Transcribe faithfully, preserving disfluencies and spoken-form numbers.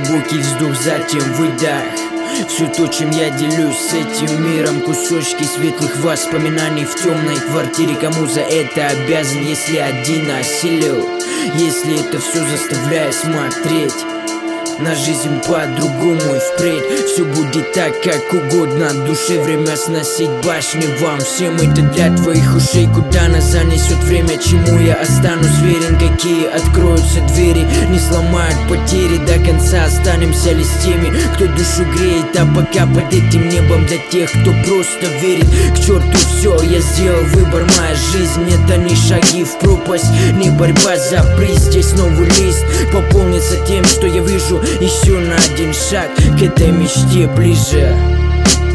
Глубокий вздох, затем выдох. Все то, чем я делюсь с этим миром, кусочки светлых воспоминаний в темной квартире. Кому за это обязан, если один осилил? Если это все заставляет смотреть на жизнь по-другому и впредь все будет так, как угодно. Душе время сносить башни вам всем. Это для твоих ушей, куда нас занесет время. Чему я останусь верен, какие откроются двери. Не сломают потери, до конца останемся ли с теми, кто душу греет. А пока под этим небом для тех, кто просто верит. К черту все, я сделал выбор, моя жизнь. Это не шаги в пропасть, не борьба за приз. Здесь новый лист пополнится тем, что я вижу. Еще на один шаг к этой мечте ближе.